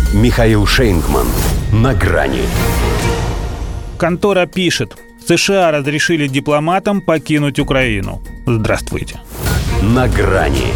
Михаил Шейнгман. На грани. Контора пишет: США разрешили дипломатам покинуть Украину. Здравствуйте. На грани.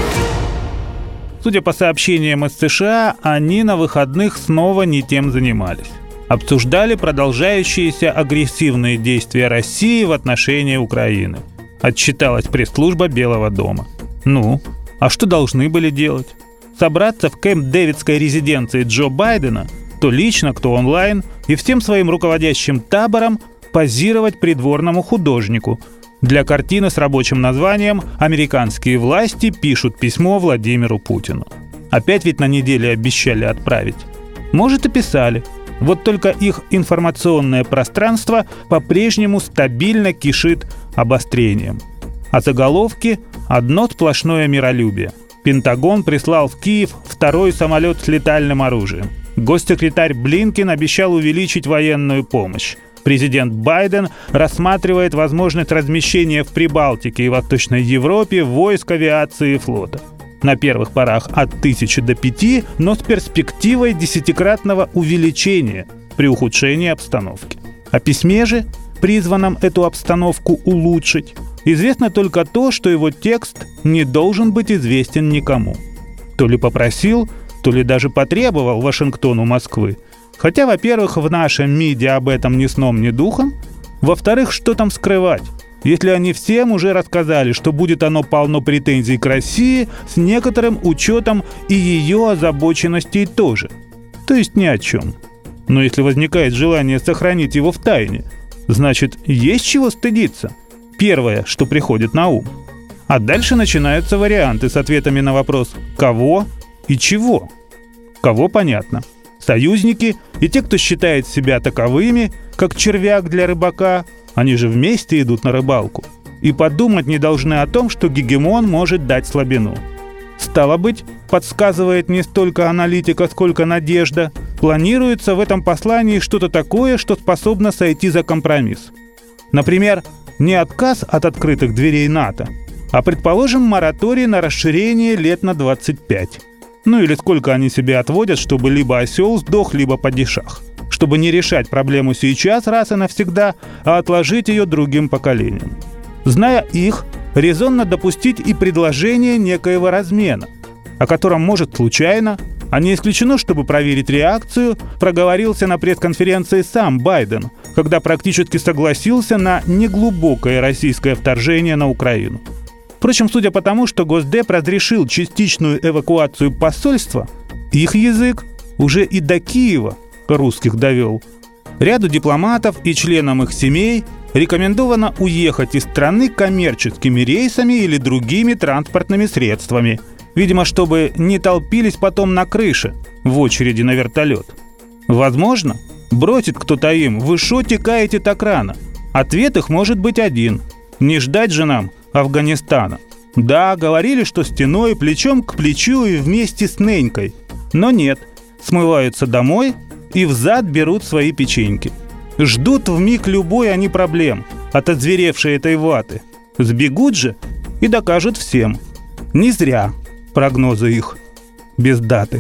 Судя по сообщениям из США, они на выходных снова не тем занимались. Обсуждали продолжающиеся агрессивные действия России в отношении Украины. Отчиталась пресс-служба Белого дома. Ну, а что должны были делать? Собраться в Кэмп-Дэвидской резиденции Джо Байдена, то лично, кто онлайн, и всем своим руководящим табором позировать придворному художнику для картины с рабочим названием «Американские власти пишут письмо Владимиру Путину». Опять ведь на неделе обещали отправить. Может, и писали. Вот только их информационное пространство по-прежнему стабильно кишит обострением. А заголовки – одно сплошное миролюбие. Пентагон прислал в Киев второй самолет с летальным оружием. Госсекретарь Блинкен обещал увеличить военную помощь. Президент Байден рассматривает возможность размещения в Прибалтике и Восточной Европе войск, авиации и флота. На первых порах от 1000 до 5, но с перспективой 10-кратного увеличения при ухудшении обстановки. О письме же, призванном эту обстановку улучшить, известно только то, что его текст не должен быть известен никому. То ли попросил, то ли даже потребовал Вашингтону Москвы. Хотя, во-первых, в нашем МИДе об этом ни сном, ни духом. Во-вторых, что там скрывать, если они всем уже рассказали, что будет оно полно претензий к России с некоторым учетом и ее озабоченностей тоже. То есть ни о чем. Но если возникает желание сохранить его в тайне, значит, есть чего стыдиться. Первое, что приходит на ум. А дальше начинаются варианты с ответами на вопрос «кого» и «чего». Кого понятно. Союзники и те, кто считает себя таковыми, как червяк для рыбака, они же вместе идут на рыбалку. И подумать не должны о том, что гегемон может дать слабину. Стало быть, подсказывает не столько аналитика, сколько надежда, планируется в этом послании что-то такое, что способно сойти за компромисс. Например, не отказ от открытых дверей НАТО, а, предположим, мораторий на расширение лет на 25. Ну или сколько они себе отводят, чтобы либо осел сдох, либо падишах. Чтобы не решать проблему сейчас раз и навсегда, а отложить ее другим поколениям. Зная их, резонно допустить и предложение некоего размена, о котором, может, случайно, а не исключено, чтобы проверить реакцию, проговорился на пресс-конференции сам Байден, когда практически согласился на неглубокое российское вторжение на Украину. Впрочем, судя по тому, что Госдеп разрешил частичную эвакуацию посольства, их язык уже и до Киева русских довел. Ряду дипломатов и членам их семей рекомендовано уехать из страны коммерческими рейсами или другими транспортными средствами, видимо, чтобы не толпились потом на крыше в очереди на вертолет. Возможно, бросит кто-то им: «Вы шо текаете так рано?» Ответ их может быть один: не ждать же нам Афганистана. Да, говорили, что стеной, плечом к плечу и вместе с ненькой. Но нет, смываются домой и взад берут свои печеньки. Ждут вмиг любой они проблем от озверевшей этой ваты. Сбегут же и докажут всем. Не зря прогнозы их без даты.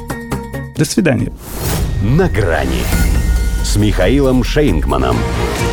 До свидания. На грани с Михаилом Шейнгманом.